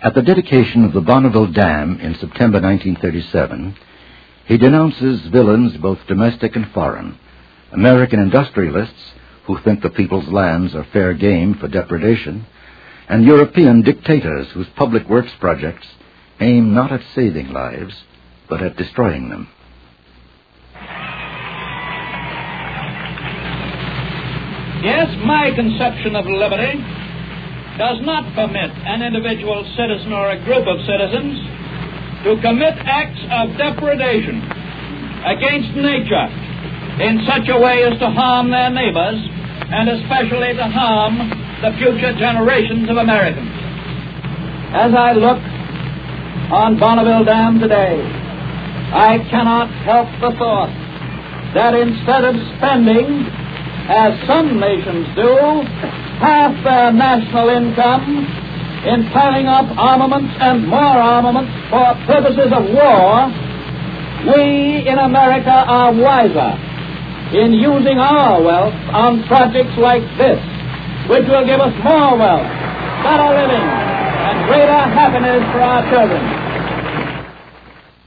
At the dedication of the Bonneville Dam in September 1937, he denounces villains both domestic and foreign, American industrialists who think the people's lands are fair game for depredation, and European dictators whose public works projects aim not at saving lives, but at destroying them. Yes, my conception of liberty does not permit an individual citizen or a group of citizens to commit acts of depredation against nature in such a way as to harm their neighbors, and especially to harm the future generations of Americans. As I look on Bonneville Dam today, I cannot help the thought that instead of spending, as some nations do, half their national income in piling up armaments and more armaments for purposes of war, we in America are wiser in using our wealth on projects like this, which will give us more wealth, better living, and greater happiness for our children.